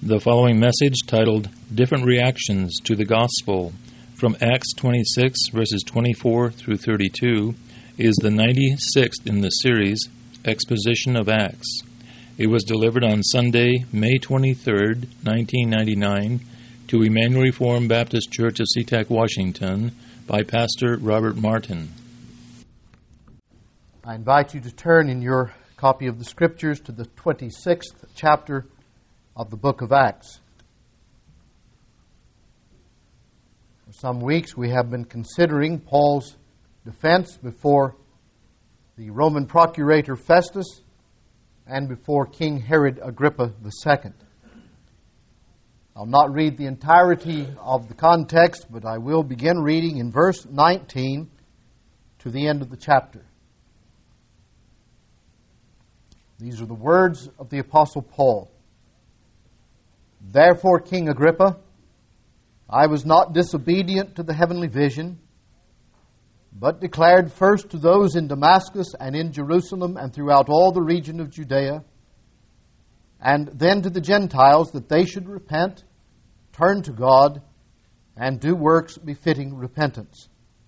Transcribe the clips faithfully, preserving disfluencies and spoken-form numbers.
The following message, titled Different Reactions to the Gospel, from Acts twenty-six, verses twenty-four through thirty-two, is the ninety-sixth in the series, Exposition of Acts. It was delivered on Sunday, May twenty-third, nineteen ninety-nine, to Emmanuel Reformed Baptist Church of SeaTac, Washington, by Pastor Robert Martin. I invite you to turn in your copy of the Scriptures to the twenty-sixth chapter of the book of Acts. For some weeks we have been considering Paul's defense before the Roman procurator Festus and before King Herod Agrippa the Second. I'll not read the entirety of the context, but I will begin reading in verse nineteen to the end of the chapter. These are the words of the Apostle Paul. Therefore, King Agrippa, I was not disobedient to the heavenly vision, but declared first to those in Damascus and in Jerusalem and throughout all the region of Judea, and then to the Gentiles that they should repent, turn to God, and do works befitting repentance.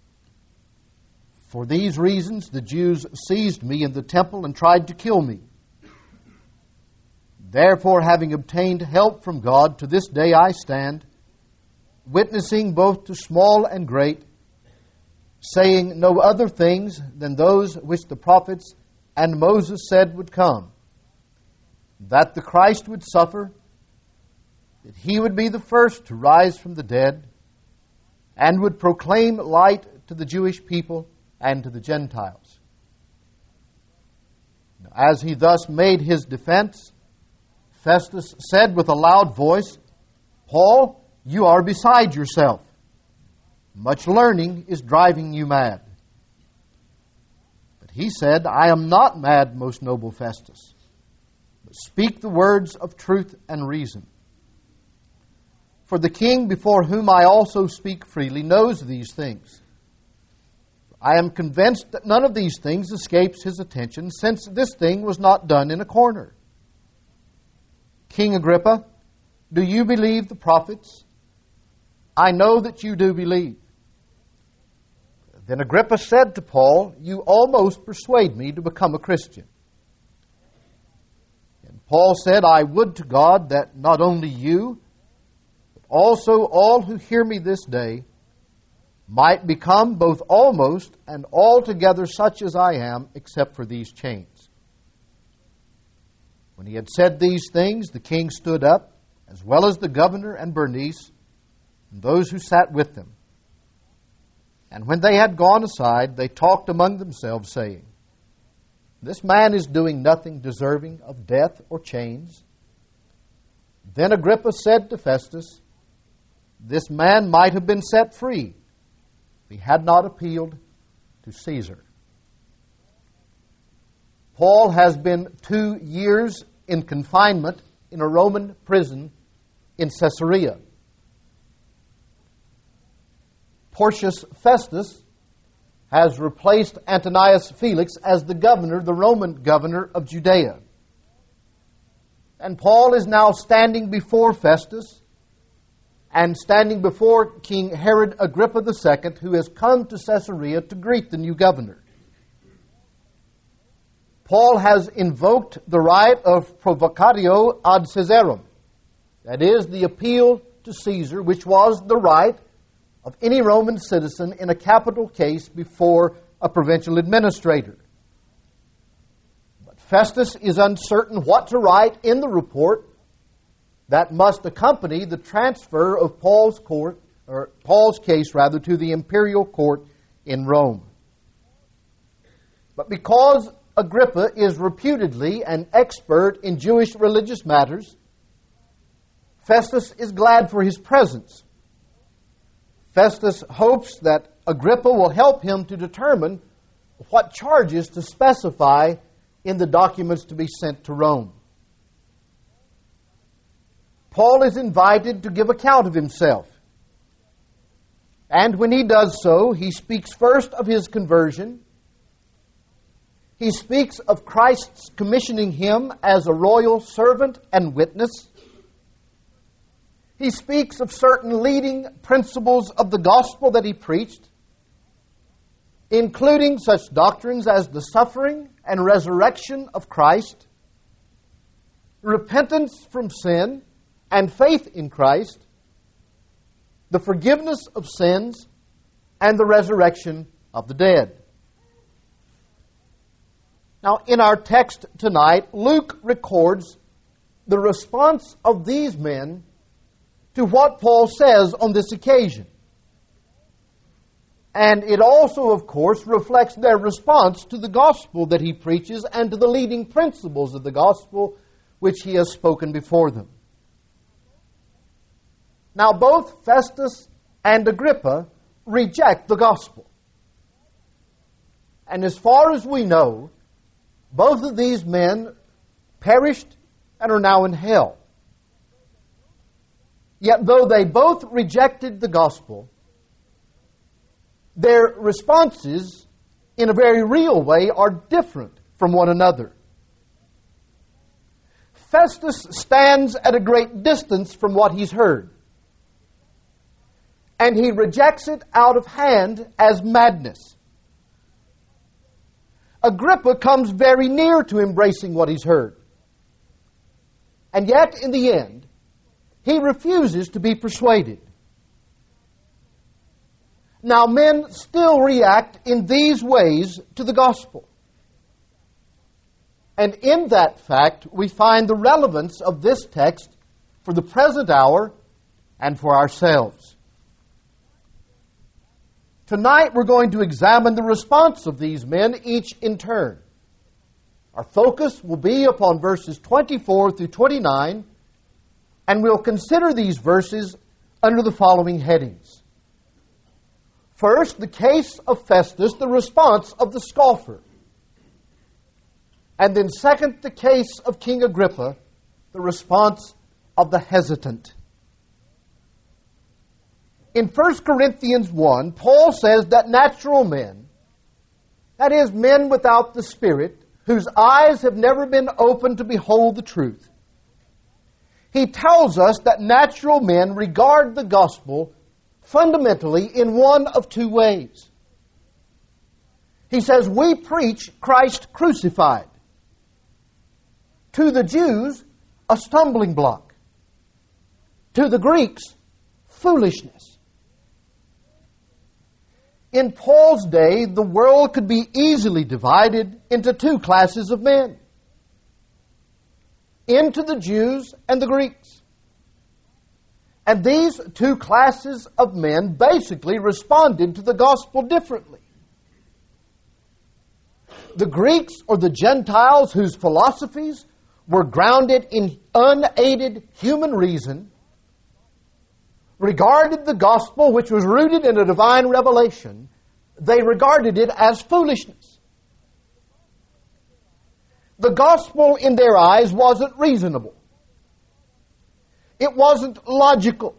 For these reasons the Jews seized me in the temple and tried to kill me. Therefore, having obtained help from God, to this day I stand, witnessing both to small and great, saying no other things than those which the prophets and Moses said would come, that the Christ would suffer, that he would be the first to rise from the dead, and would proclaim light to the Jewish people and to the Gentiles. As he thus made his defense, Festus said with a loud voice, Paul, you are beside yourself. Much learning is driving you mad. But he said, I am not mad, most noble Festus, but speak the words of truth and reason. For the king before whom I also speak freely knows these things. I am convinced that none of these things escapes his attention, since this thing was not done in a corner. King Agrippa, do you believe the prophets? I know that you do believe. Then Agrippa said to Paul, you almost persuade me to become a Christian. And Paul said, I would to God that not only you, but also all who hear me this day might become both almost and altogether such as I am, except for these chains. When he had said these things, the king stood up, as well as the governor and Bernice, and those who sat with them. And when they had gone aside, they talked among themselves, saying, This man is doing nothing deserving of death or chains. Then Agrippa said to Festus, This man might have been set free if he had not appealed to Caesar. Paul has been two years in confinement in a Roman prison in Caesarea. Porcius Festus has replaced Antonius Felix as the governor, the Roman governor of Judea. And Paul is now standing before Festus and standing before King Herod Agrippa the Second, who has come to Caesarea to greet the new governor. Paul has invoked the right of provocatio ad Caesarem, that is, the appeal to Caesar, which was the right of any Roman citizen in a capital case before a provincial administrator. But Festus is uncertain what to write in the report that must accompany the transfer of Paul's court, or Paul's case rather, to the imperial court in Rome. But because Agrippa is reputedly an expert in Jewish religious matters, Festus is glad for his presence. Festus hopes that Agrippa will help him to determine what charges to specify in the documents to be sent to Rome. Paul is invited to give account of himself. And when he does so, he speaks first of his conversion. He speaks of Christ's commissioning him as a royal servant and witness. He speaks of certain leading principles of the gospel that he preached, including such doctrines as the suffering and resurrection of Christ, repentance from sin and faith in Christ, the forgiveness of sins, and the resurrection of the dead. Now, in our text tonight, Luke records the response of these men to what Paul says on this occasion. And it also, of course, reflects their response to the gospel that he preaches and to the leading principles of the gospel which he has spoken before them. Now, both Festus and Agrippa reject the gospel. And as far as we know, both of these men perished and are now in hell. Yet though they both rejected the gospel, their responses, in a very real way, are different from one another. Festus stands at a great distance from what he's heard, and he rejects it out of hand as madness. Agrippa comes very near to embracing what he's heard, and yet, in the end, he refuses to be persuaded. Now, men still react in these ways to the gospel. And in that fact, we find the relevance of this text for the present hour and for ourselves. Tonight, we're going to examine the response of these men, each in turn. Our focus will be upon verses twenty-four through twenty-nine, and we'll consider these verses under the following headings. First, the case of Festus, the response of the scoffer. And then second, the case of King Agrippa, the response of the hesitant. In First Corinthians one, Paul says that natural men, that is, men without the Spirit, whose eyes have never been opened to behold the truth, he tells us that natural men regard the gospel fundamentally in one of two ways. He says, we preach Christ crucified. To the Jews, a stumbling block. To the Greeks, foolishness. In Paul's day, the world could be easily divided into two classes of men. Into the Jews and the Greeks. And these two classes of men basically responded to the gospel differently. The Greeks, or the Gentiles, whose philosophies were grounded in unaided human reason, regarded the gospel, which was rooted in a divine revelation, they regarded it as foolishness. The gospel in their eyes wasn't reasonable. It wasn't logical.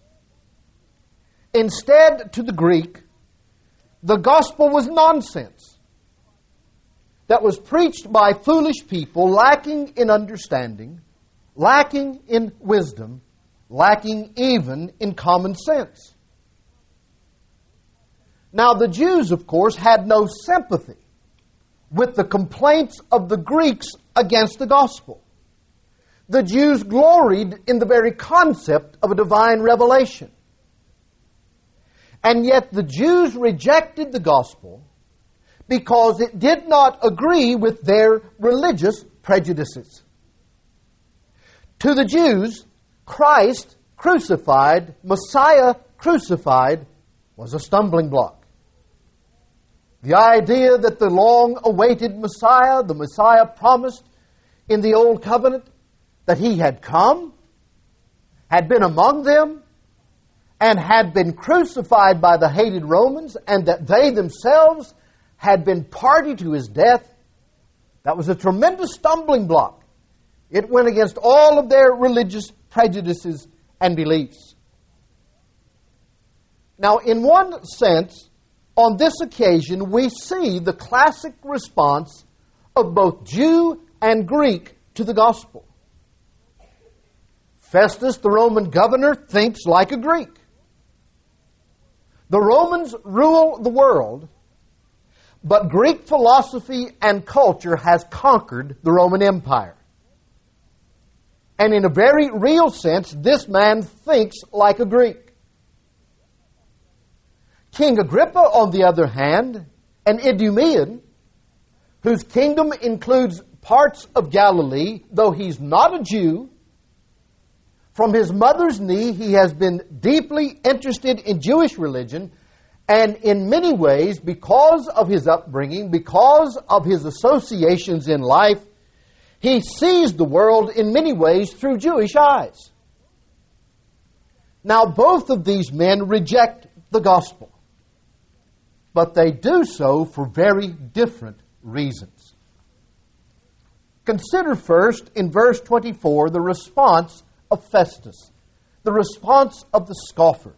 Instead, to the Greek, the gospel was nonsense that was preached by foolish people lacking in understanding, lacking in wisdom, lacking even in common sense. Now, the Jews, of course, had no sympathy with the complaints of the Greeks against the gospel. The Jews gloried in the very concept of a divine revelation. And yet the Jews rejected the gospel because it did not agree with their religious prejudices. To the Jews, Christ crucified, Messiah crucified, was a stumbling block. The idea that the long-awaited Messiah, the Messiah promised in the Old Covenant, that he had come, had been among them, and had been crucified by the hated Romans, and that they themselves had been party to his death, that was a tremendous stumbling block. It went against all of their religious prejudices and beliefs. Now, in one sense, on this occasion, we see the classic response of both Jew and Greek to the gospel. Festus, the Roman governor, thinks like a Greek. The Romans rule the world, but Greek philosophy and culture has conquered the Roman Empire. And in a very real sense, this man thinks like a Greek. King Agrippa, on the other hand, an Idumean, whose kingdom includes parts of Galilee, though he's not a Jew, from his mother's knee he has been deeply interested in Jewish religion, and in many ways, because of his upbringing, because of his associations in life, he sees the world in many ways through Jewish eyes. Now, both of these men reject the gospel, but they do so for very different reasons. Consider first, in verse twenty-four, the response of Festus, the response of the scoffer.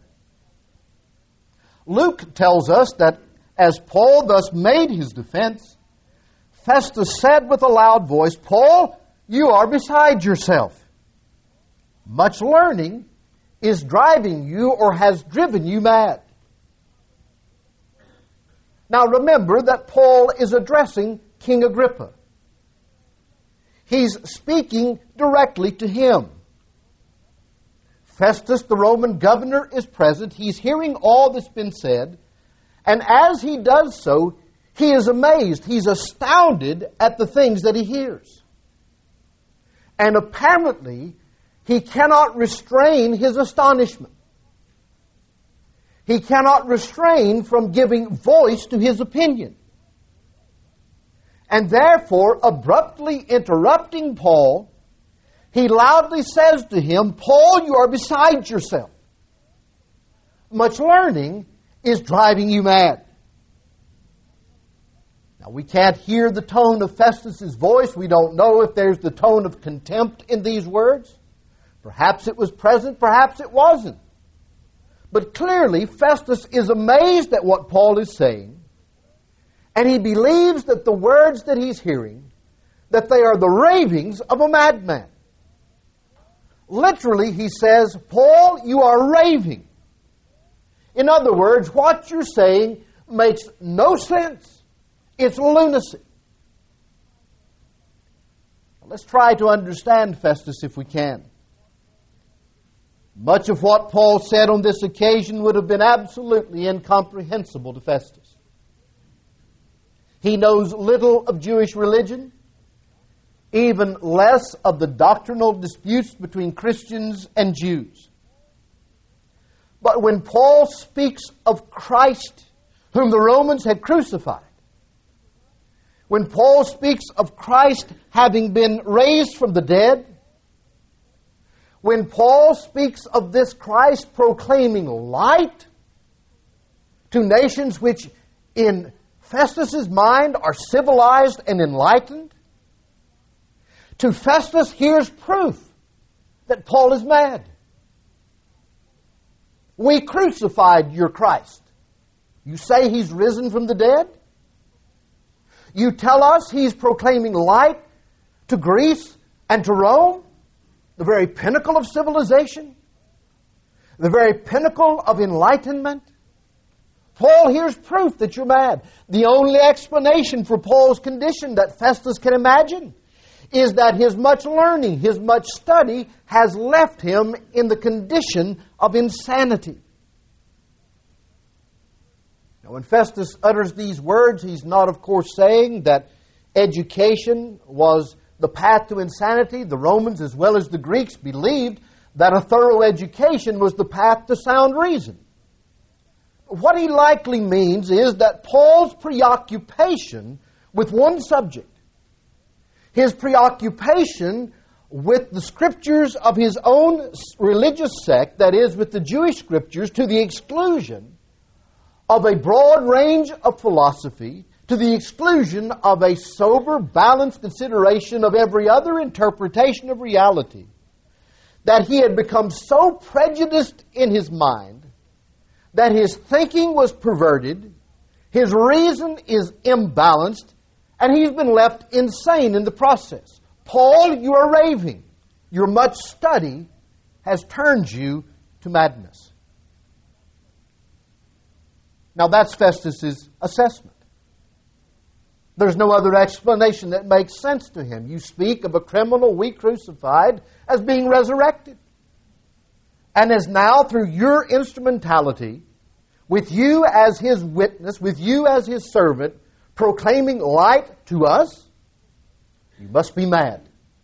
Luke tells us that as Paul thus made his defense, Festus said with a loud voice, "Paul, you are beside yourself. Much learning is driving you or has driven you mad." Now remember that Paul is addressing King Agrippa. He's speaking directly to him. Festus, the Roman governor, is present. He's hearing all that's been said. And as he does so, he is amazed. He's astounded at the things that he hears. And apparently, he cannot restrain his astonishment. He cannot restrain from giving voice to his opinion. And therefore, abruptly interrupting Paul, he loudly says to him, "Paul, you are beside yourself. Much learning is driving you mad." Now, we can't hear the tone of Festus's voice. We don't know if there's the tone of contempt in these words. Perhaps it was present, perhaps it wasn't. But clearly, Festus is amazed at what Paul is saying, and he believes that the words that he's hearing, that they are the ravings of a madman. Literally, he says, "Paul, you are raving." In other words, what you're saying makes no sense. It's lunacy. Now, let's try to understand Festus if we can. Much of what Paul said on this occasion would have been absolutely incomprehensible to Festus. He knows little of Jewish religion, even less of the doctrinal disputes between Christians and Jews. But when Paul speaks of Christ, whom the Romans had crucified, when Paul speaks of Christ having been raised from the dead, when Paul speaks of this Christ proclaiming light to nations which in Festus's mind are civilized and enlightened, to Festus, here's proof that Paul is mad. We crucified your Christ. You say he's risen from the dead? You tell us he's proclaiming light to Greece and to Rome, the very pinnacle of civilization, the very pinnacle of enlightenment. Paul, here's proof that you're mad. The only explanation for Paul's condition that Festus can imagine is that his much learning, his much study has left him in the condition of insanity. Now, when Festus utters these words, he's not, of course, saying that education was the path to insanity. The Romans, as well as the Greeks, believed that a thorough education was the path to sound reason. What he likely means is that Paul's preoccupation with one subject, his preoccupation with the scriptures of his own religious sect, that is, with the Jewish scriptures, to the exclusion of a broad range of philosophy, to the exclusion of a sober, balanced consideration of every other interpretation of reality, that he had become so prejudiced in his mind that his thinking was perverted, his reason is imbalanced, and he's been left insane in the process. Paul, you are raving. Your much study has turned you to madness. Now that's Festus's assessment. There's no other explanation that makes sense to him. You speak of a criminal we crucified as being resurrected. And as now, through your instrumentality, with you as his witness, with you as his servant, proclaiming light to us, you must be mad.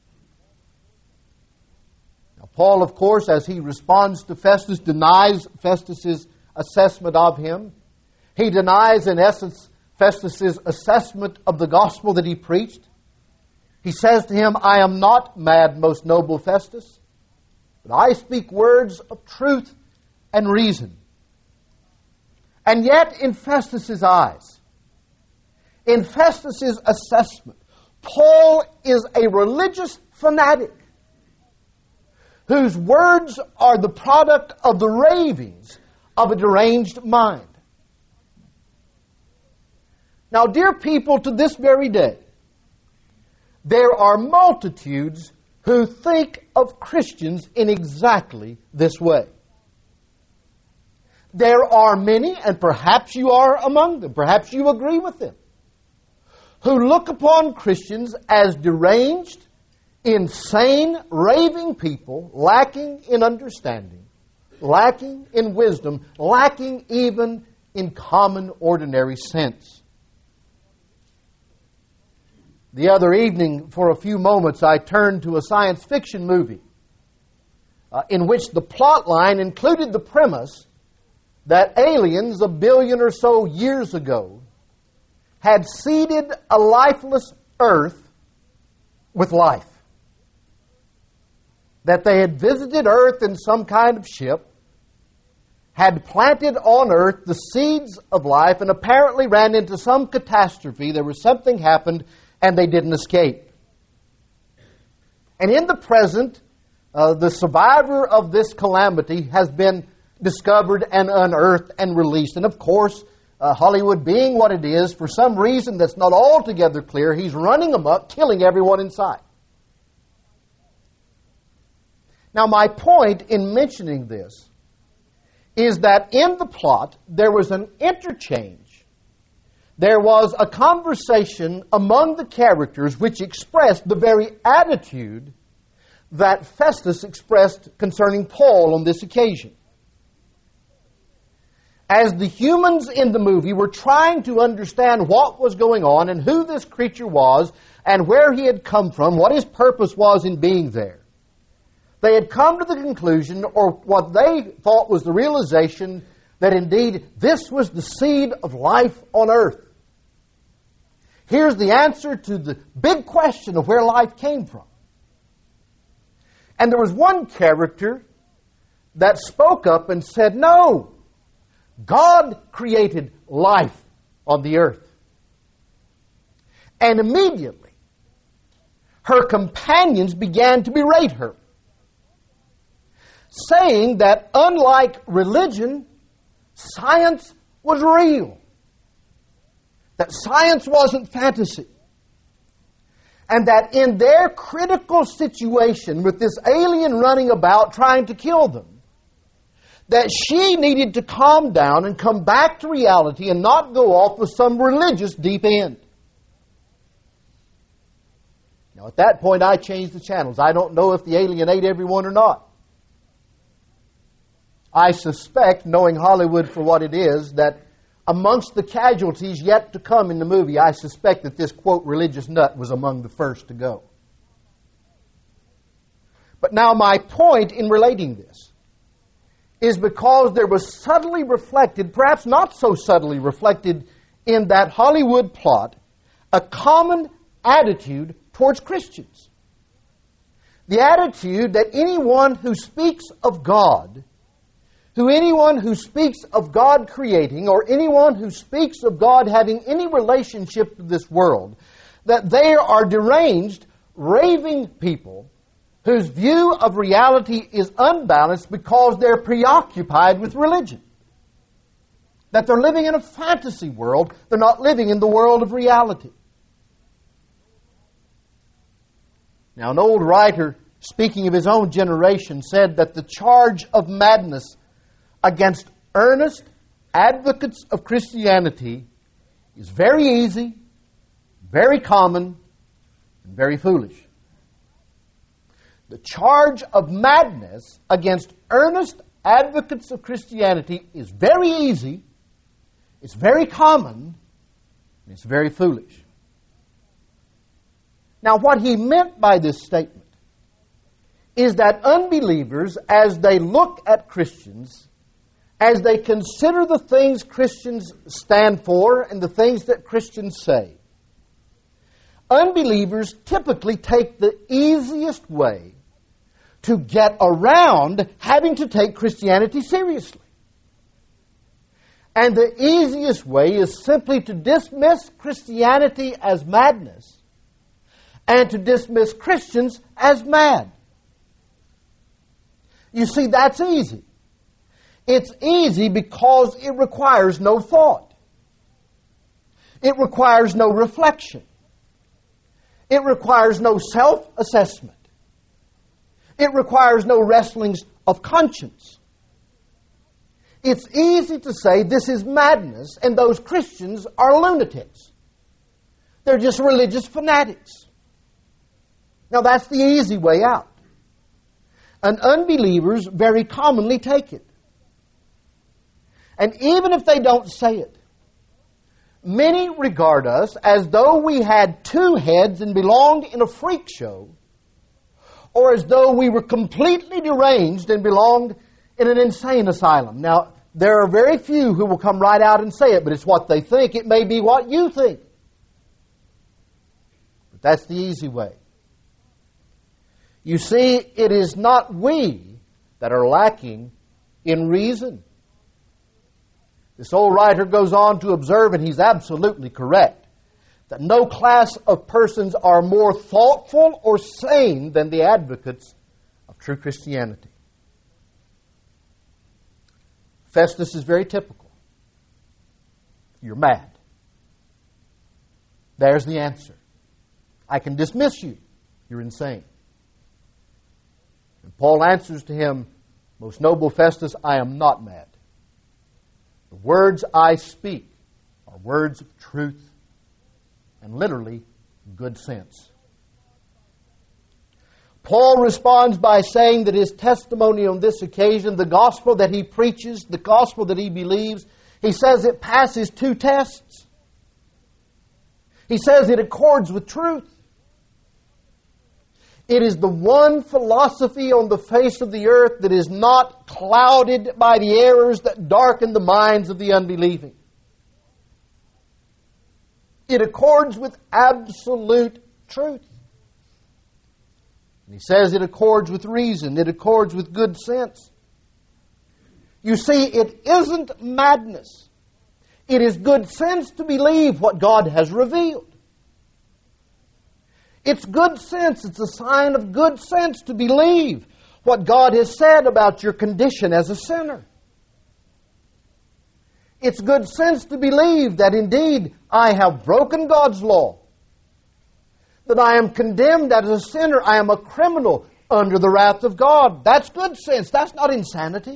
Now, Paul, of course, as he responds to Festus, denies Festus's assessment of him. He denies, in essence, Festus's assessment of the gospel that he preached. He says to him, I am not mad, most noble Festus, but I speak words of truth and reason. And yet, in Festus's eyes, in Festus's assessment, Paul is a religious fanatic whose words are the product of the ravings of a deranged mind. Now, dear people, to this very day, there are multitudes who think of Christians in exactly this way. There are many, and perhaps you are among them, perhaps you agree with them, who look upon Christians as deranged, insane, raving people, lacking in understanding, lacking in wisdom, lacking even in common ordinary sense. The other evening, for a few moments, I turned to a science fiction movie uh, in which the plot line included the premise that aliens a billion or so years ago had seeded a lifeless earth with life. That they had visited earth in some kind of ship, had planted on earth the seeds of life, and apparently ran into some catastrophe. There was something happened, and they didn't escape. And in the present, uh, the survivor of this calamity has been discovered and unearthed and released. And of course, uh, Hollywood being what it is, for some reason that's not altogether clear, he's running amok, killing everyone inside. Now, my point in mentioning this is that in the plot, there was an interchange. There was a conversation among the characters which expressed the very attitude that Festus expressed concerning Paul on this occasion. As the humans in the movie were trying to understand what was going on and who this creature was and where he had come from, what his purpose was in being there, they had come to the conclusion, or what they thought was the realization, that indeed this was the seed of life on earth. Here's the answer to the big question of where life came from. And there was one character that spoke up and said, no, God created life on the earth. And immediately, her companions began to berate her, saying that unlike religion, science was real. That science wasn't fantasy. And that in their critical situation with this alien running about trying to kill them, that she needed to calm down and come back to reality and not go off with some religious deep end. Now, at that point, I changed the channels. I don't know if the alien ate everyone or not. I suspect, knowing Hollywood for what it is, that amongst the casualties yet to come in the movie, I suspect that this, quote, religious nut was among the first to go. But now my point in relating this is because there was subtly reflected, perhaps not so subtly reflected, in that Hollywood plot, a common attitude towards Christians. The attitude that anyone who speaks of God, who anyone who speaks of God creating, or anyone who speaks of God having any relationship to this world, that they are deranged, raving people whose view of reality is unbalanced because they're preoccupied with religion. That they're living in a fantasy world, they're not living in the world of reality. Now, an old writer speaking of his own generation, said that the charge of madness against earnest advocates of Christianity is very easy, very common, and very foolish. The charge of madness against earnest advocates of Christianity is very easy, it's very common, and it's very foolish. Now, what he meant by this statement is that unbelievers, as they look at Christians, as they consider the things Christians stand for and the things that Christians say, unbelievers typically take the easiest way to get around having to take Christianity seriously. And the easiest way is simply to dismiss Christianity as madness and to dismiss Christians as mad. You see, that's easy. It's easy because it requires no thought. It requires no reflection. It requires no self-assessment. It requires no wrestlings of conscience. It's easy to say this is madness and those Christians are lunatics. They're just religious fanatics. Now that's the easy way out. And unbelievers very commonly take it. And even if they don't say it, many regard us as though we had two heads and belonged in a freak show, or as though we were completely deranged and belonged in an insane asylum. Now, there are very few who will come right out and say it, but it's what they think. It may be what you think. But that's the easy way. You see, it is not we that are lacking in reason. This old writer goes on to observe, and he's absolutely correct, that no class of persons are more thoughtful or sane than the advocates of true Christianity. Festus is very typical. You're mad. There's the answer. I can dismiss you. You're insane. And Paul answers to him, most noble Festus, I am not mad. The words I speak are words of truth and literally good sense. Paul responds by saying that his testimony on this occasion, the gospel that he preaches, the gospel that he believes, he says it passes two tests. He says it accords with truth. It is the one philosophy on the face of the earth that is not clouded by the errors that darken the minds of the unbelieving. It accords with absolute truth. And he says it accords with reason. It accords with good sense. You see, it isn't madness. It is good sense to believe what God has revealed. It's good sense. It's a sign of good sense to believe what God has said about your condition as a sinner. It's good sense to believe that indeed I have broken God's law. That I am condemned as a sinner. I am a criminal under the wrath of God. That's good sense. That's not insanity.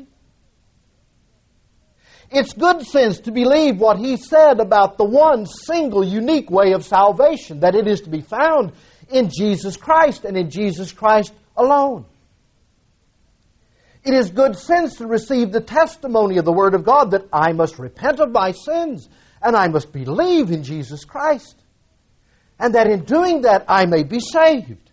It's good sense to believe what he said about the one single unique way of salvation, that it is to be found in Jesus Christ and in Jesus Christ alone. It is good sense to receive the testimony of the Word of God that I must repent of my sins and I must believe in Jesus Christ, and that in doing that I may be saved.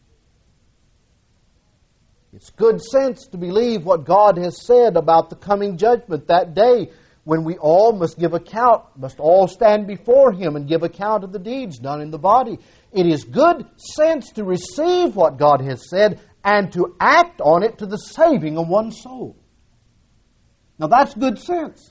It's good sense to believe what God has said about the coming judgment, that day when we all must give account, must all stand before Him and give account of the deeds done in the body. It is good sense to receive what God has said and to act on it to the saving of one's soul. Now that's good sense.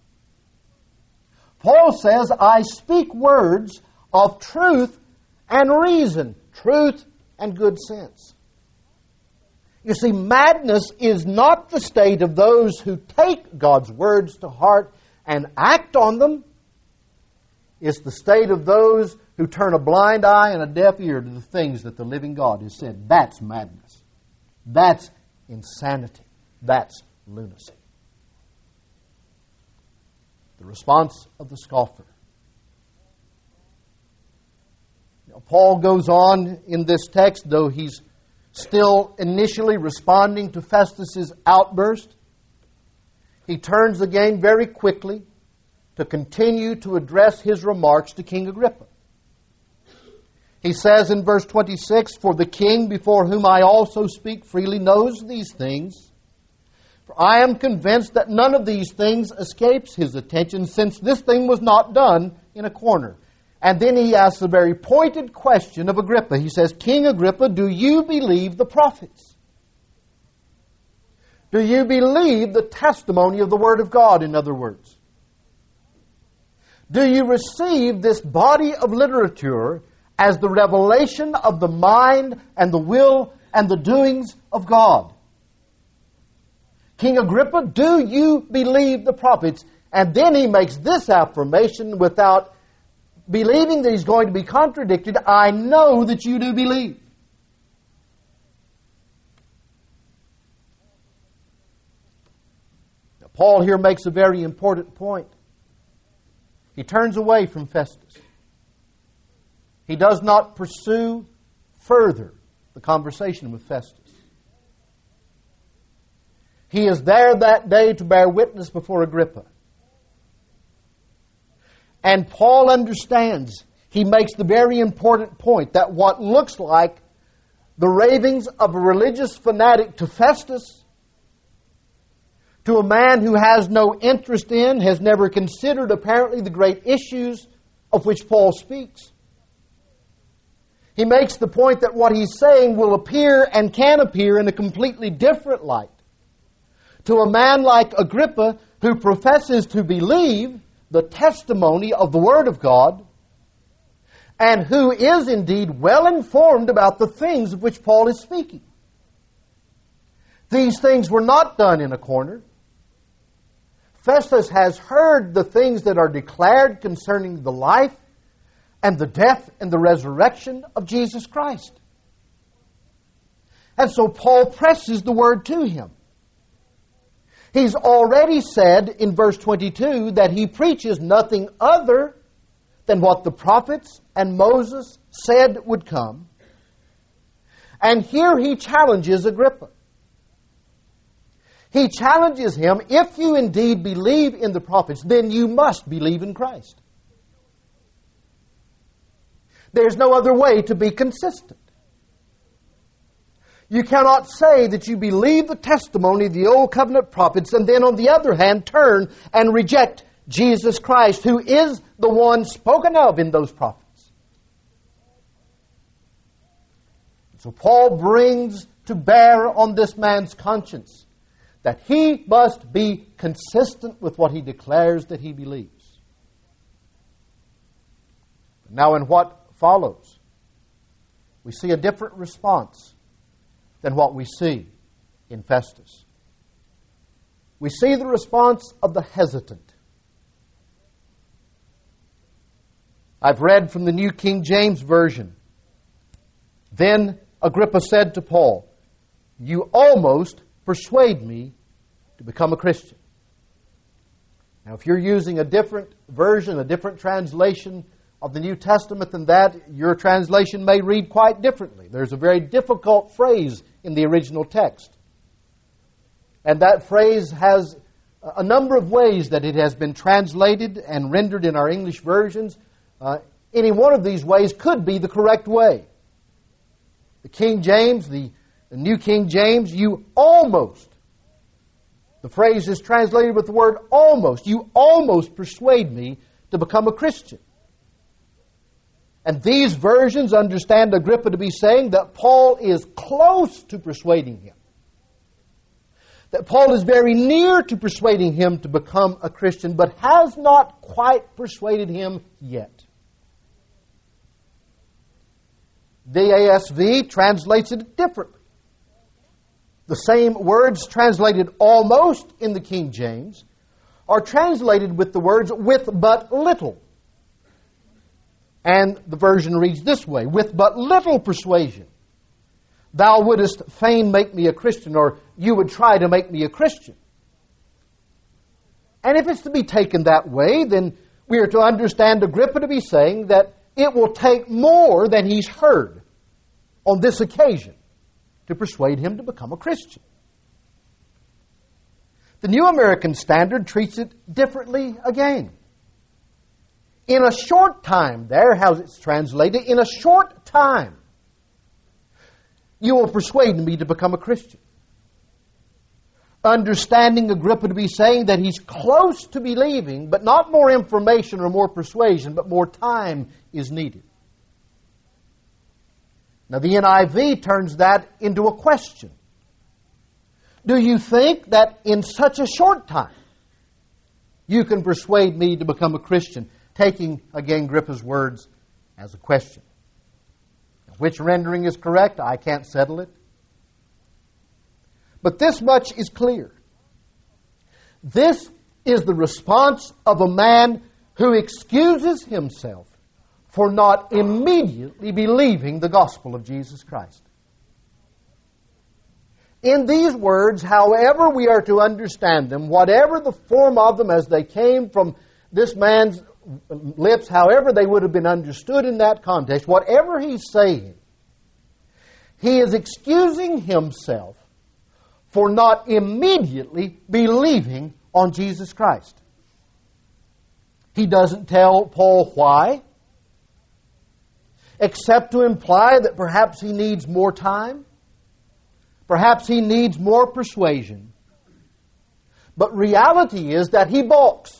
Paul says, I speak words of truth and reason, truth and good sense. You see, madness is not the state of those who take God's words to heart and act on them. It's the state of those who turn a blind eye and a deaf ear to the things that the living God has said. That's madness. That's insanity. That's lunacy. The response of the scoffer. Now, Paul goes on in this text, though he's still initially responding to Festus's outburst. He turns again very quickly to continue to address his remarks to King Agrippa. He says in verse twenty-six, "For the king before whom I also speak freely knows these things. For I am convinced that none of these things escapes his attention, since this thing was not done in a corner." And then he asks a very pointed question of Agrippa. He says, "King Agrippa, do you believe the prophets? Do you believe the testimony of the Word of God, in other words? Do you receive this body of literature as the revelation of the mind and the will and the doings of God? King Agrippa, do you believe the prophets?" And then he makes this affirmation without believing that he's going to be contradicted. "I know that you do believe." Now, Paul here makes a very important point. He turns away from Festus. He does not pursue further the conversation with Festus. He is there that day to bear witness before Agrippa. And Paul understands, he makes the very important point that what looks like the ravings of a religious fanatic to Festus, to a man who has no interest in, has never considered apparently the great issues of which Paul speaks. He makes the point that what he's saying will appear and can appear in a completely different light to a man like Agrippa, who professes to believe the testimony of the Word of God and who is indeed well informed about the things of which Paul is speaking. These things were not done in a corner. Festus has heard the things that are declared concerning the life and the death and the resurrection of Jesus Christ. And so Paul presses the word to him. He's already said in verse twenty-two that he preaches nothing other than what the prophets and Moses said would come. And here he challenges Agrippa. He challenges him, if you indeed believe in the prophets, then you must believe in Christ. There's no other way to be consistent. You cannot say that you believe the testimony of the Old Covenant prophets and then on the other hand turn and reject Jesus Christ, who is the one spoken of in those prophets. So Paul brings to bear on this man's conscience that he must be consistent with what he declares that he believes. Now in what follows, we see a different response than what we see in Festus. We see the response of the hesitant. I've read from the New King James Version. Then Agrippa said to Paul, "You almost persuade me to become a Christian." Now, if you're using a different version, a different translation of the New Testament than that, your translation may read quite differently. There's a very difficult phrase in the original text. And that phrase has a number of ways that it has been translated and rendered in our English versions. Uh, any one of these ways could be the correct way. The King James, the, the New King James, you almost, the phrase is translated with the word almost. You almost persuade me to become a Christian. And these versions understand Agrippa to be saying that Paul is close to persuading him. That Paul is very near to persuading him to become a Christian, but has not quite persuaded him yet. The A S V translates it differently. The same words translated almost in the King James are translated with the words with but little. And the version reads this way: with but little persuasion, thou wouldest fain make me a Christian, or you would try to make me a Christian. And if it's to be taken that way, then we are to understand Agrippa to be saying that it will take more than he's heard on this occasion to persuade him to become a Christian. The New American Standard treats it differently again. In a short time, there, how it's translated, in a short time, you will persuade me to become a Christian. Understanding Agrippa to be saying that he's close to believing, but not more information or more persuasion, but more time is needed. Now the N I V turns that into a question. Do you think that in such a short time you can persuade me to become a Christian? Taking, again, Agrippa's words as a question. Which rendering is correct? I can't settle it. But this much is clear. This is the response of a man who excuses himself for not immediately believing the gospel of Jesus Christ. In these words, however we are to understand them, whatever the form of them as they came from this man's lips, however they would have been understood in that context, whatever he's saying, he is excusing himself for not immediately believing on Jesus Christ. He doesn't tell Paul why, except to imply that perhaps he needs more time, perhaps he needs more persuasion. But reality is that he balks.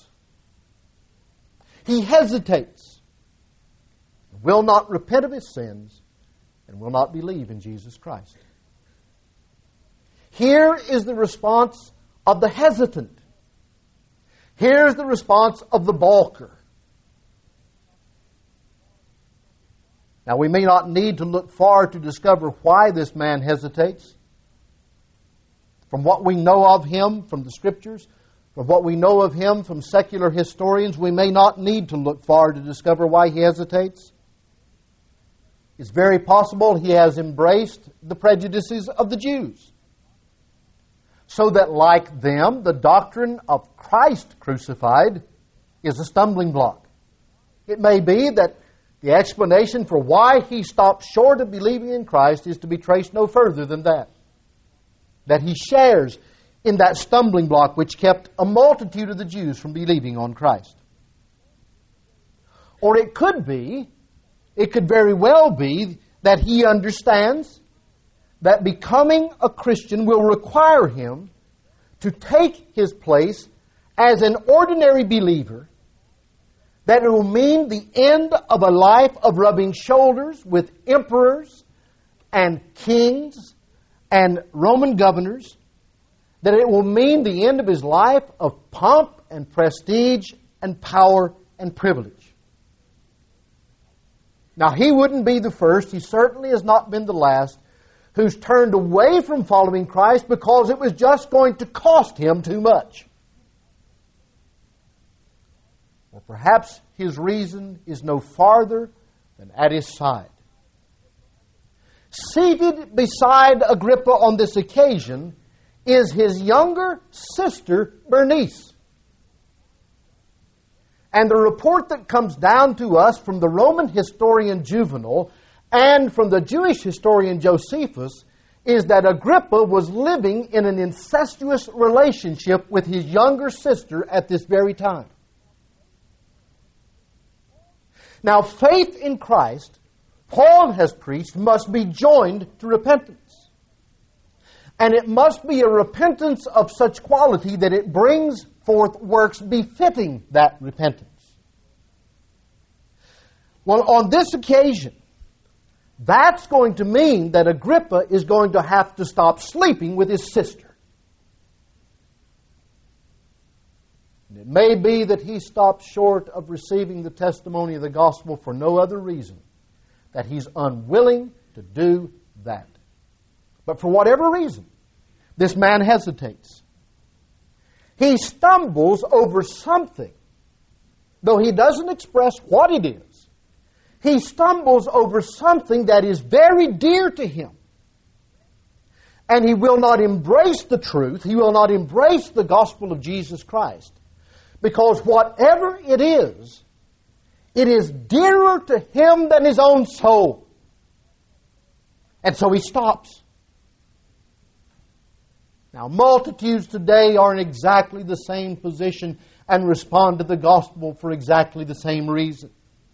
He hesitates, will not repent of his sins, and will not believe in Jesus Christ. Here is the response of the hesitant. Here's the response of the balker. Now, we may not need to look far to discover why this man hesitates. From what we know of him from the Scriptures, from what we know of him from secular historians, we may not need to look far to discover why he hesitates. It's very possible he has embraced the prejudices of the Jews, so that, like them, the doctrine of Christ crucified is a stumbling block. It may be that the explanation for why he stopped short of believing in Christ is to be traced no further than that. That he shares in that stumbling block which kept a multitude of the Jews from believing on Christ. Or it could be, it could very well be that he understands that becoming a Christian will require him to take his place as an ordinary believer, that it will mean the end of a life of rubbing shoulders with emperors and kings and Roman governors, that it will mean the end of his life of pomp and prestige and power and privilege. Now, he wouldn't be the first, he certainly has not been the last, who's turned away from following Christ because it was just going to cost him too much. Or perhaps his reason is no farther than at his side. Seated beside Agrippa on this occasion is his younger sister, Bernice. And the report that comes down to us from the Roman historian Juvenal and from the Jewish historian Josephus is that Agrippa was living in an incestuous relationship with his younger sister at this very time. Now, faith in Christ, Paul has preached, must be joined to repentance. And it must be a repentance of such quality that it brings forth works befitting that repentance. Well, on this occasion, that's going to mean that Agrippa is going to have to stop sleeping with his sister. And it may be that he stops short of receiving the testimony of the gospel for no other reason, that he's unwilling to do that. But for whatever reason, this man hesitates. He stumbles over something, though he doesn't express what it is. He stumbles over something that is very dear to him. and he will not embrace the truth, he will not embrace the gospel of Jesus Christ. Because whatever it is, it is dearer to him than his own soul. And so he stops. Now, multitudes today are in exactly the same position and respond to the gospel for exactly the same reason.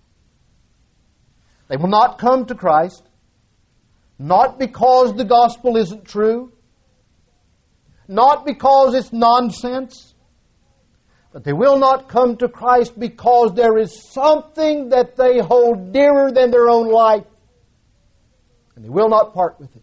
They will not come to Christ, not because the gospel isn't true, not because it's nonsense, but they will not come to Christ because there is something that they hold dearer than their own life, and they will not part with it.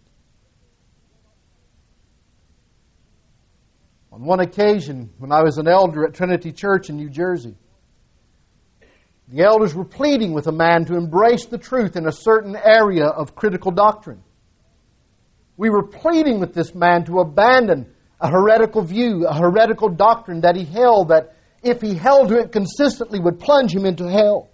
On one occasion, when I was an elder at Trinity Church in New Jersey, the elders were pleading with a man to embrace the truth in a certain area of critical doctrine. We were pleading with this man to abandon a heretical view, a heretical doctrine that he held, that if he held to it consistently would plunge him into hell.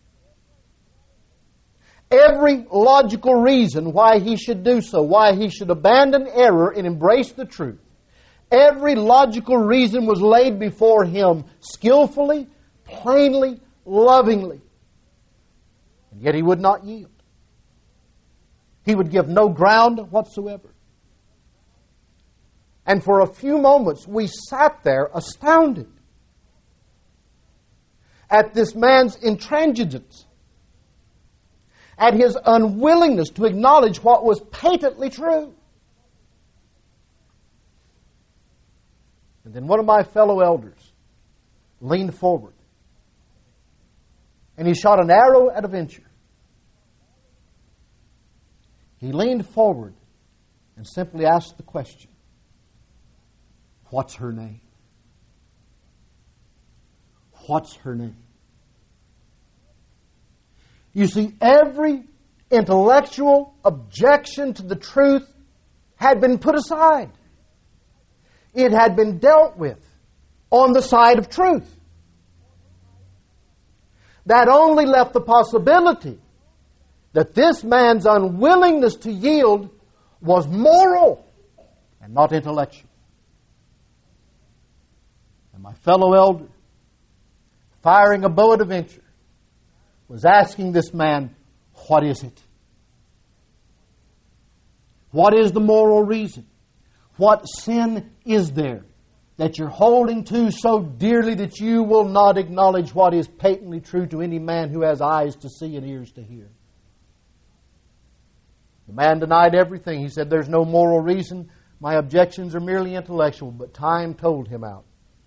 Every logical reason why he should do so, why he should abandon error and embrace the truth, every logical reason was laid before him skillfully, plainly, lovingly. And yet he would not yield. He would give no ground whatsoever. And for a few moments we sat there astounded at this man's intransigence, at his unwillingness to acknowledge what was patently true. And then one of my fellow elders leaned forward and he shot an arrow at a venture. He leaned forward and simply asked the question, "What's her name? What's her name?" You see, every intellectual objection to the truth had been put aside. It had been dealt with on the side of truth. That only left the possibility that this man's unwillingness to yield was moral and not intellectual. And my fellow elder, firing a bow at a venture, was asking this man, "What is it? What is the moral reason? What sin is there that you're holding to so dearly that you will not acknowledge what is patently true to any man who has eyes to see and ears to hear?" The man denied everything. He said, "There's no moral reason. My objections are merely intellectual." But time told him out.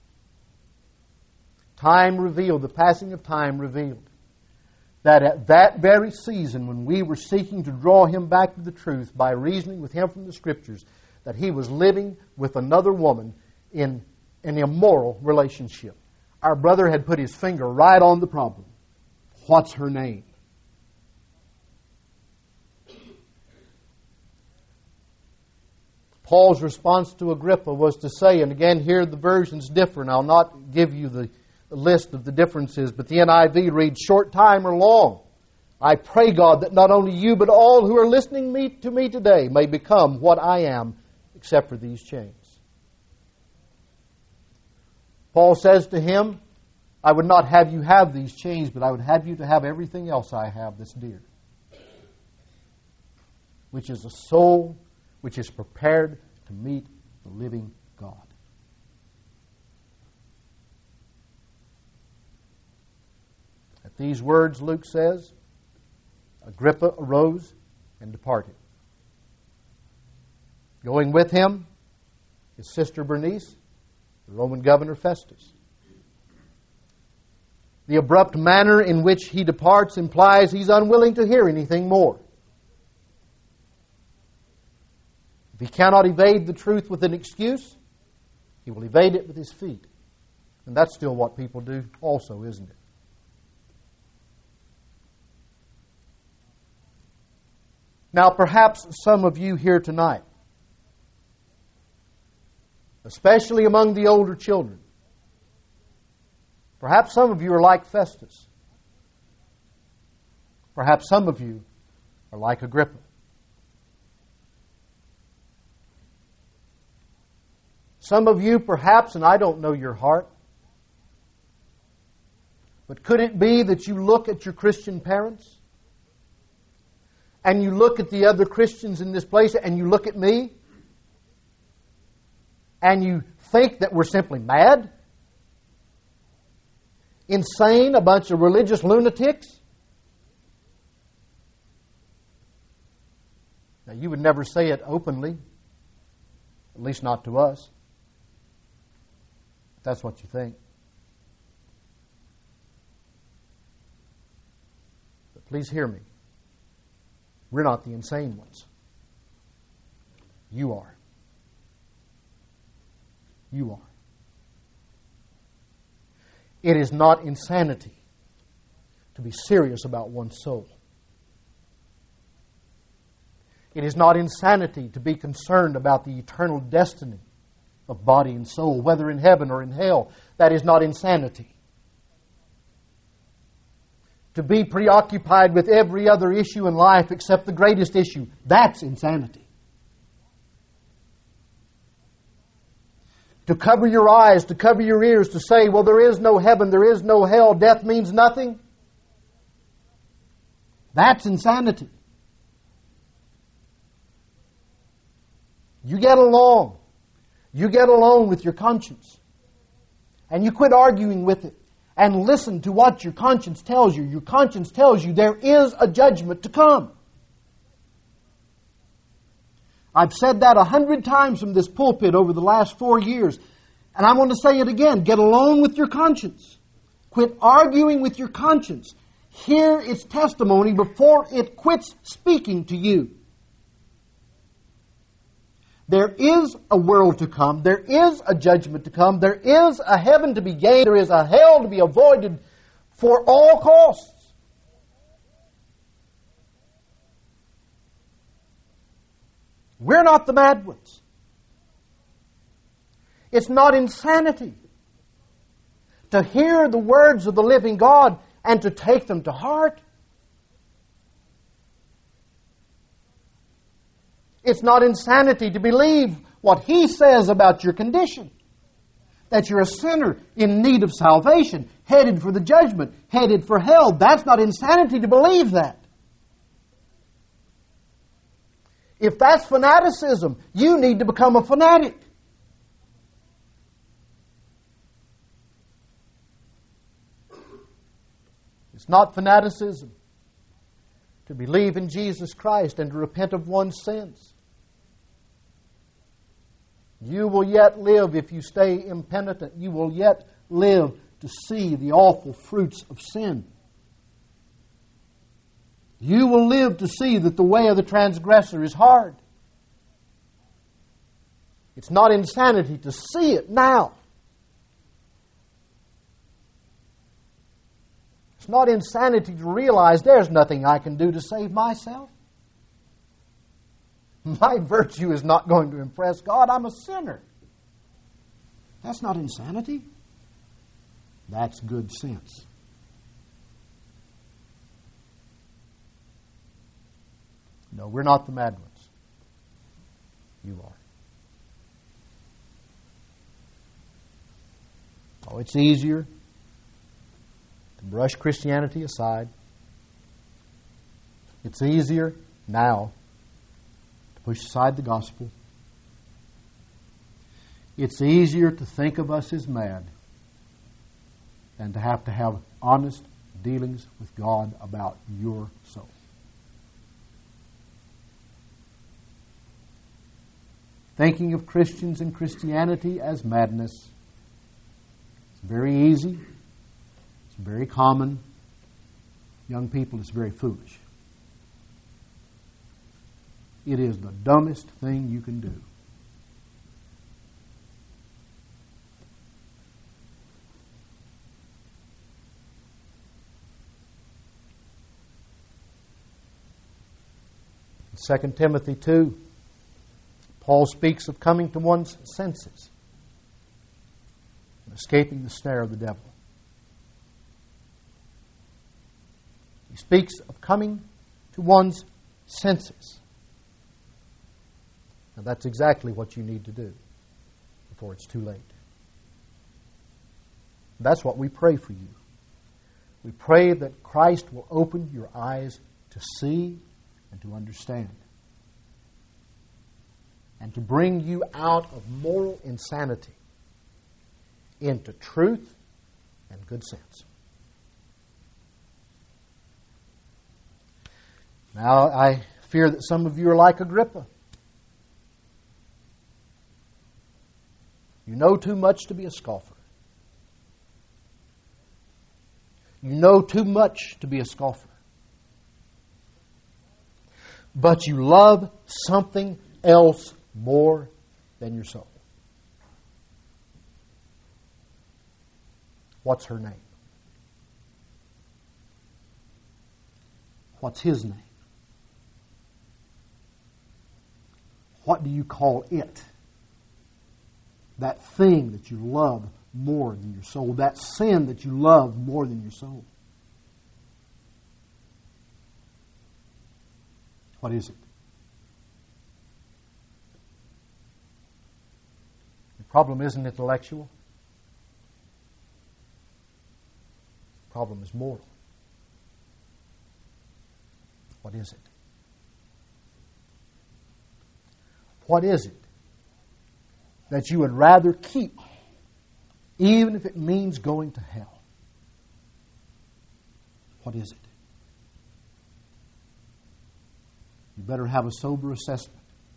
Time revealed, the passing of time revealed, that at that very season when we were seeking to draw him back to the truth by reasoning with him from the Scriptures, that he was living with another woman in an immoral relationship. Our brother had put his finger right on the problem. What's her name? Paul's response to Agrippa was to say, and again here the versions differ, and I'll not give you the list of the differences, but the N I V reads, "Short time or long, I pray God that not only you but all who are listening me, to me today may become what I am, except for these chains." Paul says to him, "I would not have you have these chains, but I would have you to have everything else I have that's dear, which is a soul which is prepared to meet the living God." At these words, Luke says, Agrippa arose and departed. Going with him, his sister Bernice, the Roman governor Festus. The abrupt manner in which he departs implies he's unwilling to hear anything more. If he cannot evade the truth with an excuse, he will evade it with his feet. And that's still what people do also, isn't it? Now, perhaps some of you here tonight, especially among the older children, perhaps some of you are like Festus. Perhaps some of you are like Agrippa. Some of you perhaps, and I don't know your heart, but could it be that you look at your Christian parents and you look at the other Christians in this place and you look at me and you think that we're simply mad, insane, a bunch of religious lunatics? Now, you would never say it openly, at least not to us. If that's what you think. But please hear me. We're not the insane ones. You are. You are. It is not insanity to be serious about one's soul. It is not insanity to be concerned about the eternal destiny of body and soul, whether in heaven or in hell. That is not insanity. To be preoccupied with every other issue in life except the greatest issue, that's insanity. To cover your eyes, to cover your ears, to say, well, there is no heaven, there is no hell, death means nothing, that's insanity. You get along. You get alone with your conscience. And you quit arguing with it. And listen to what your conscience tells you. Your conscience tells you there is a judgment to come. I've said that a hundred times from this pulpit over the last four years. And I'm going to say it again. Get alone with your conscience. Quit arguing with your conscience. Hear its testimony before it quits speaking to you. There is a world to come. There is a judgment to come. There is a heaven to be gained. There is a hell to be avoided for all costs. We're not the mad ones. It's not insanity to hear the words of the living God and to take them to heart. It's not insanity to believe what He says about your condition. That you're a sinner in need of salvation, headed for the judgment, headed for hell. That's not insanity to believe that. If that's fanaticism, you need to become a fanatic. It's not fanaticism to believe in Jesus Christ and to repent of one's sins. You will yet live if you stay impenitent. You will yet live to see the awful fruits of sin. You will live to see that the way of the transgressor is hard. It's not insanity to see it now. It's not insanity to realize there's nothing I can do to save myself. My virtue is not going to impress God. I'm a sinner. That's not insanity. That's good sense. No, we're not the mad ones. You are. Oh, it's easier to brush Christianity aside. It's easier now push aside the gospel. It's easier to think of us as mad than to have to have honest dealings with God about your soul. Thinking of Christians and Christianity as madness. It's very easy. It's very common. Young people, it's very foolish. It is the dumbest thing you can do. In Second Timothy two, Paul speaks of coming to one's senses and escaping the snare of the devil. He speaks of coming to one's senses. And that's exactly what you need to do. before it's too late. That's what we pray for you. We pray that Christ will open your eyes to see and to understand, and to bring you out of moral insanity into truth and good sense. Now, I fear that some of you are like Agrippa. You know too much to be a scoffer. You know too much to be a scoffer. But you love something else more than your soul. What's her name? What's his name? What do you call it? That thing that you love more than your soul. That sin that you love more than your soul. What is it? The problem isn't intellectual. The problem is moral. What is it? What is it that you would rather keep, even if it means going to hell? What is it? You better have a sober assessment.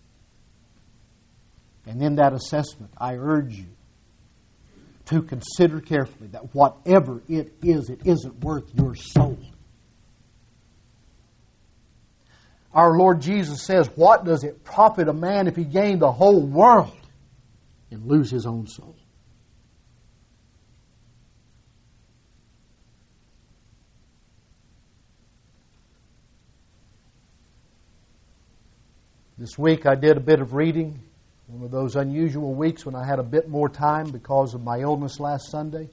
And in that assessment, I urge you to consider carefully that whatever it is, it isn't worth your soul. Our Lord Jesus says, what does it profit a man if he gain the whole world and lose his own soul? This week I did a bit of reading. One of those unusual weeks when I had a bit more time because of my illness last Sunday.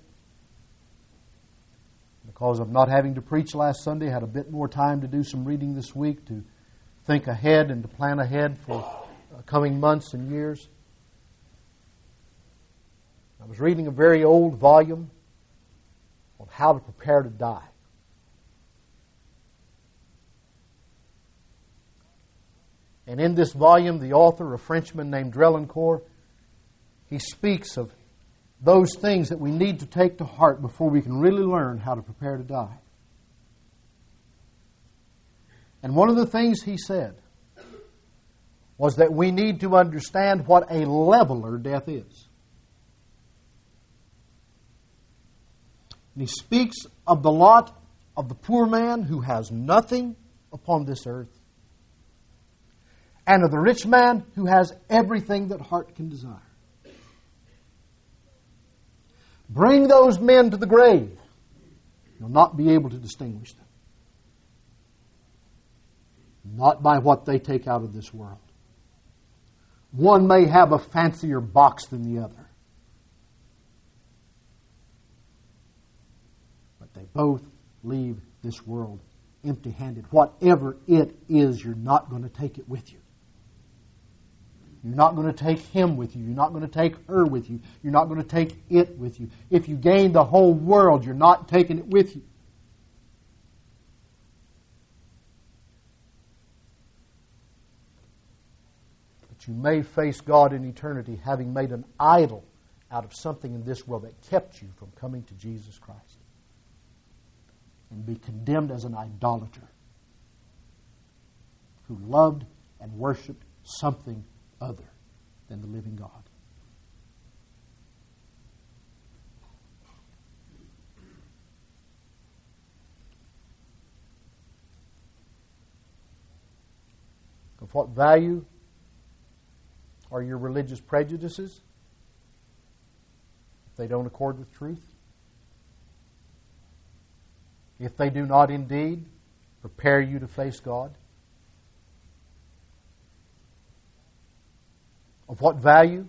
Because of not having to preach last Sunday, I had a bit more time to do some reading this week, to think ahead and to plan ahead for coming months and years. I was reading a very old volume on how to prepare to die. And in this volume, the author, a Frenchman named Drelincourt, he speaks of those things that we need to take to heart before we can really learn how to prepare to die. And one of the things he said was that we need to understand what a leveler death is. And he speaks of the lot of the poor man who has nothing upon this earth, and of the rich man who has everything that heart can desire. Bring those men to the grave. You'll not be able to distinguish them. Not by what they take out of this world. One may have a fancier box than the other. But they both leave this world empty-handed. Whatever it is, you're not going to take it with you. You're not going to take him with you. You're not going to take her with you. You're not going to take it with you. If you gain the whole world, you're not taking it with you. But you may face God in eternity having made an idol out of something in this world that kept you from coming to Jesus Christ, and be condemned as an idolater who loved and worshipped something other than the living God. Of what value are your religious prejudices if they don't accord with truth? If they do not indeed prepare you to face God? Of what value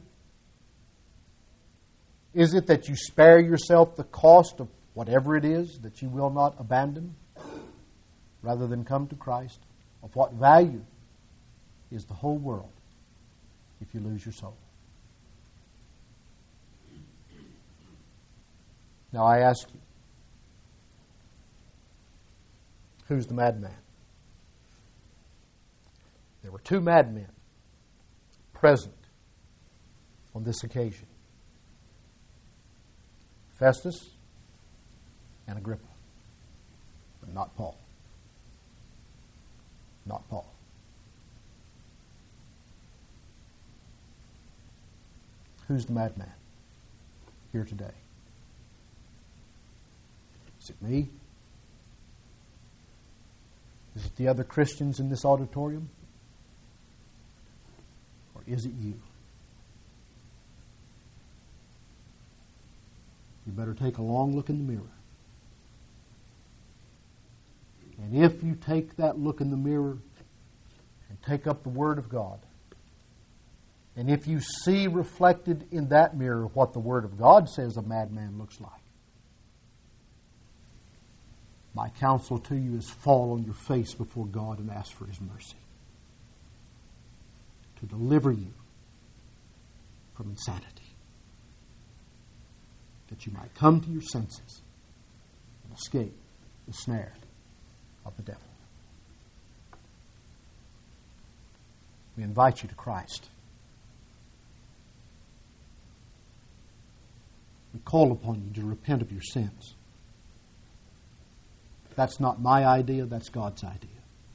is it that you spare yourself the cost of whatever it is that you will not abandon rather than come to Christ? Of what value is the whole world if you lose your soul? Now I ask you, who's the madman? There were two madmen present on this occasion. Festus and Agrippa. But not Paul. Not Paul. Who's the madman here today? Is it me? Is it the other Christians in this auditorium? Or is it you? You better take a long look in the mirror. And if you take that look in the mirror and take up the Word of God, and if you see reflected in that mirror what the Word of God says a madman looks like, my counsel to you is fall on your face before God and ask for His mercy to deliver you from insanity, that you might come to your senses and escape the snare of the devil. We invite you to Christ. We call upon you to repent of your sins. That's not my idea, that's God's idea.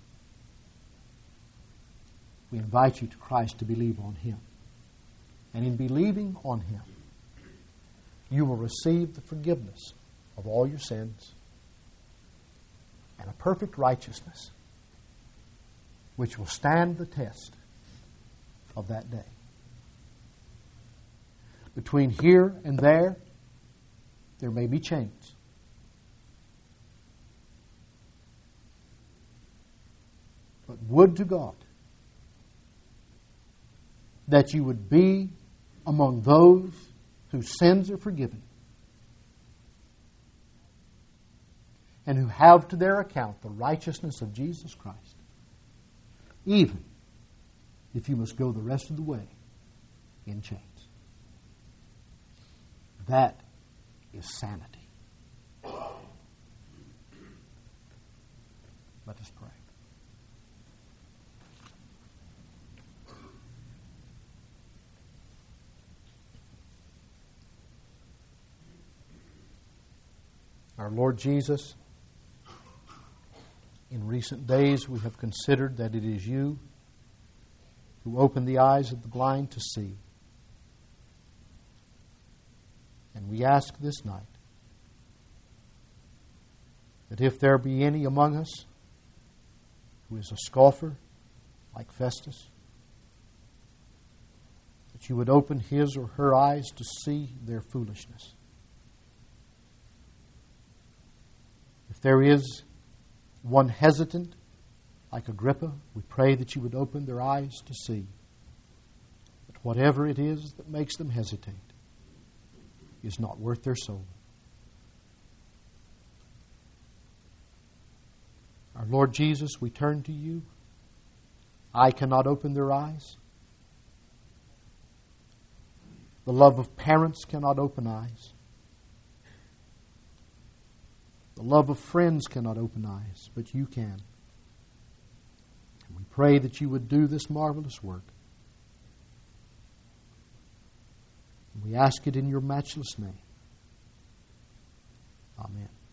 We invite you to Christ to believe on Him. And in believing on Him, you will receive the forgiveness of all your sins and a perfect righteousness which will stand the test of that day. Between here and there, there may be chains. But would to God that you would be among those whose sins are forgiven and who have to their account the righteousness of Jesus Christ, even if you must go the rest of the way in chains. That is sanity. Let us pray. Our Lord Jesus, in recent days we have considered that it is you who open the eyes of the blind to see. And we ask this night that if there be any among us who is a scoffer like Festus, that you would open his or her eyes to see their foolishness. If there is one hesitant, like Agrippa, we pray that you would open their eyes to see that whatever it is that makes them hesitate is not worth their soul. Our Lord Jesus, we turn to you. I cannot open their eyes. The love of parents cannot open eyes. The love of friends cannot open eyes, but you can. And we pray that you would do this marvelous work. And we ask it in your matchless name. Amen.